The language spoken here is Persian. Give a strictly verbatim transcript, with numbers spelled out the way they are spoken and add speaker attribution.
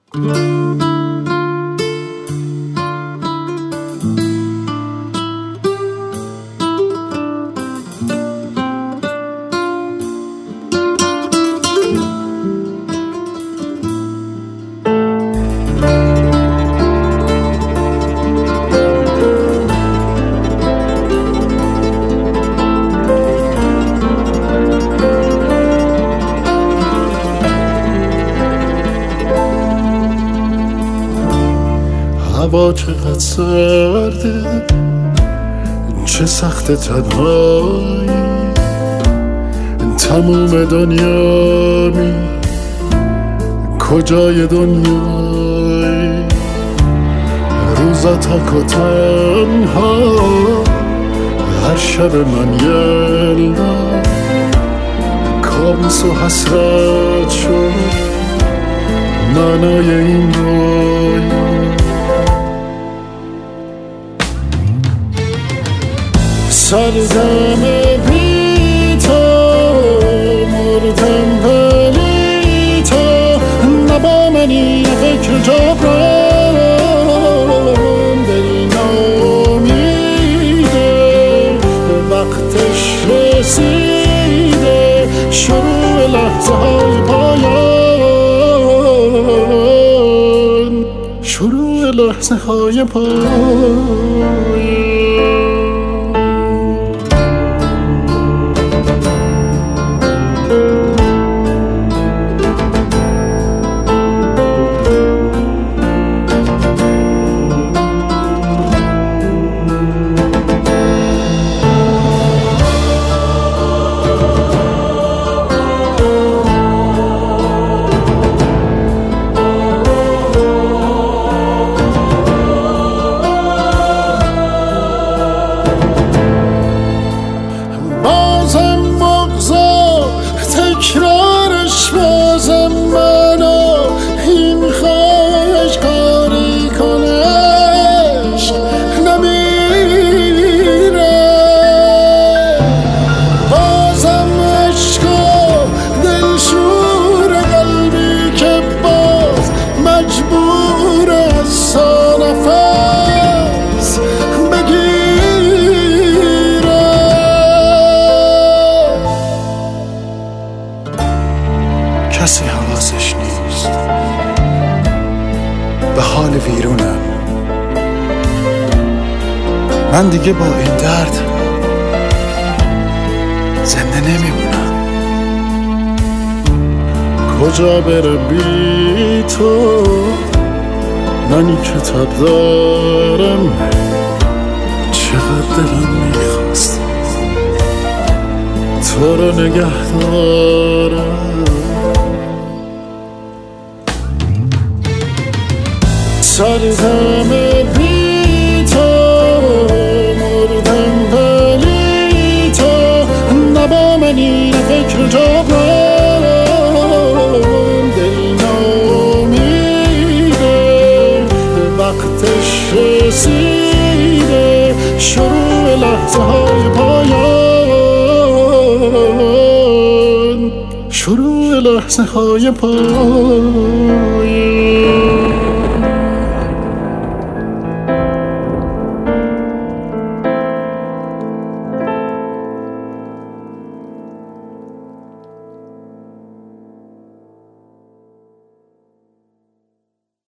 Speaker 1: هوا چقدر سرده، چه سخت تنهایی، تموم دنیا می کجای دنیایی، روزا تک و تنها، هر شب من یلدا کابوس و حسرت شد معنای این رویا. سردم بی تو، مردم ولی تو نبا منی فکر جبران، دل نامیده وقتش رسیده، شروع لحظه های پایان، شروع لحظه های پایان. تکرارش بازم منو این خواهش کاری کنش نمیره، بازم عشق و دلشور قلبی که باز مجبور از نفس بگیره. کسی حواسش نیست به حال ویرونم، من دیگه با این درد زنده نمیمونم. کجا بره بی تو، منی کتاب دارم، چقدر دلم میخواست تو رو نگه دارم. سردم بی تو، مردم ولی تو نبا منی فکر جبران، دل نامیده وقتش رسیده، شروع لحظه های پایان، شروع لحظه های پایان.